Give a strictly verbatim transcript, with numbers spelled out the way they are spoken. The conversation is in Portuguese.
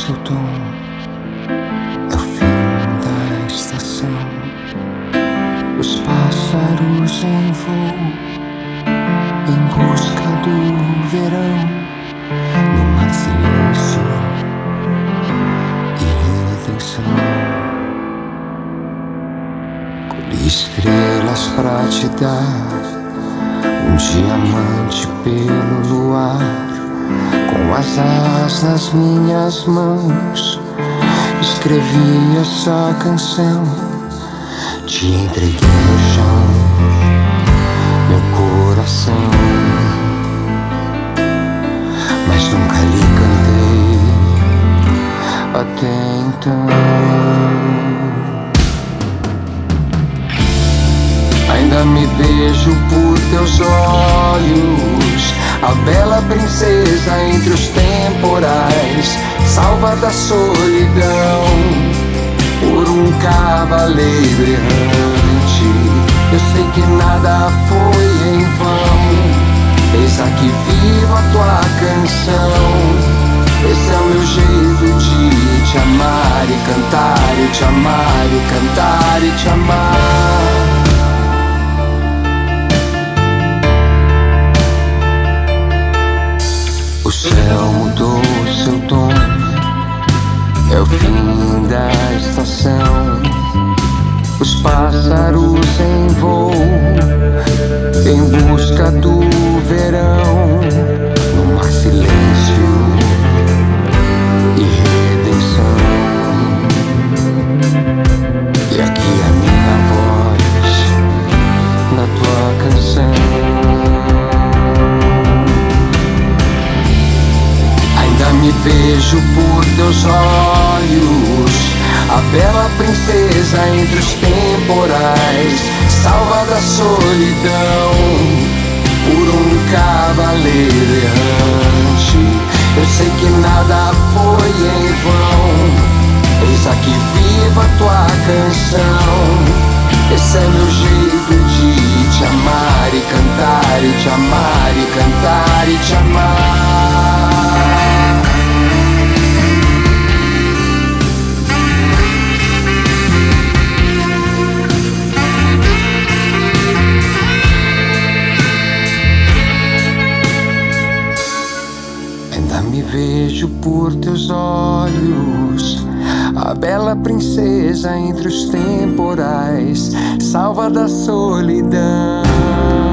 seu tom, é o fim da estação. Os pássaros em voo, em busca do verão, no mar silêncio e redenção. Colhi estrelas pra te dar, um diamante pelo luar, com as asas nas minhas mãos, escrevi essa canção. Te entreguei no chão, meu coração, mas nunca lhe cantei até então. Ainda me vejo por teus olhos, a bela princesa entre os temporais, salva da solidão por um cavaleiro errante. Eu sei que nada foi em vão, eis aqui viva a tua canção. Esse é o meu jeito de te amar e cantar e te amar e cantar e te amar. O céu mudou seu tom, é o fim da estação. Os pássaros em voo, em busca do verão, no mar silêncio e redenção. E aqui a minha voz na tua canção. Me vejo por teus olhos, a bela princesa entre os temporais, salva da solidão por um cavaleiro errante. Eu sei que nada foi em vão, eis aqui viva a tua canção. Esse é meu jeito de te amar e cantar e te amar e cantar e te amar. Me vejo por teus olhos, a bela princesa entre os temporais, salva da solidão.